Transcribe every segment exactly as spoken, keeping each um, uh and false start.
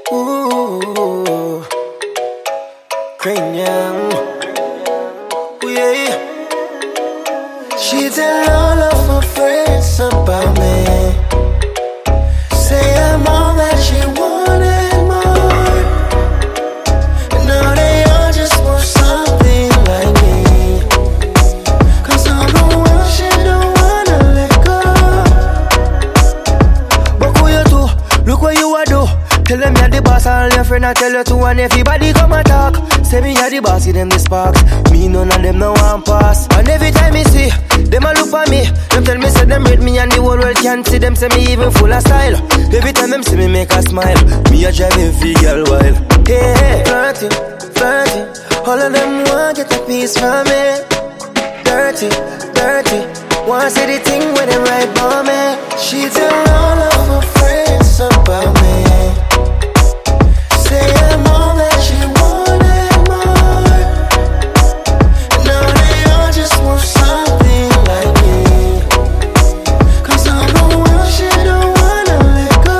Ooh, cranium. Ooh, yeah. She tell all of her friends about me. Say I'm all that she wanted more. And now they all just want something like me. Cause I'm the one she don't wanna let go. But who you do? Look what you a do. Tell them you're the boss, all your friends I tell you to. And everybody come and talk. Say me you're the boss, see them the sparks. Me none of them no one pass. And every time me see them a look for me, them tell me say them rate me and the whole world can't see them. Say me even full of style. Every time them see me make a smile. Me a drive every girl wild. Hey, flirty, flirty. All of them want get a piece from me. Dirty, dirty. Want see the thing with them right for me. She tell all of her friends about me. Say I'm all that she wanted more. And now they all just want something like me. Cause I'm the one she don't wanna let go.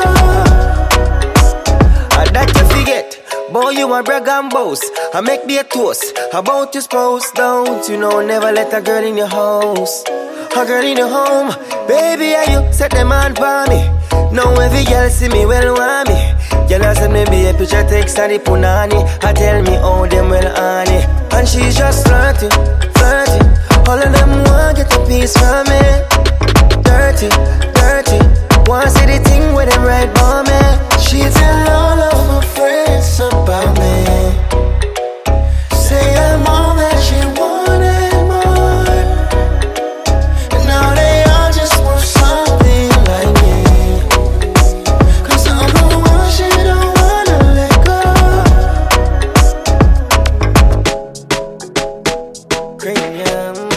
I that you forget. Boy, you a brag and boast. I make me a toast about your spouse. Don't you know, never let a girl in your house. A girl in your home. Baby, are you set them on for me? Now every girl see me well want me. Girl I send me be a picture text and the punani. I tell me how them well honey. And she's just flirting, flirting. All of them want get a piece from me. Dirty, dirty. Want see the thing with them right for me. She tell all of her friends about me. Say I'm all that she wanted more. And now they all just want something like me. Cause I'm the one she don't wanna let go. Cranium.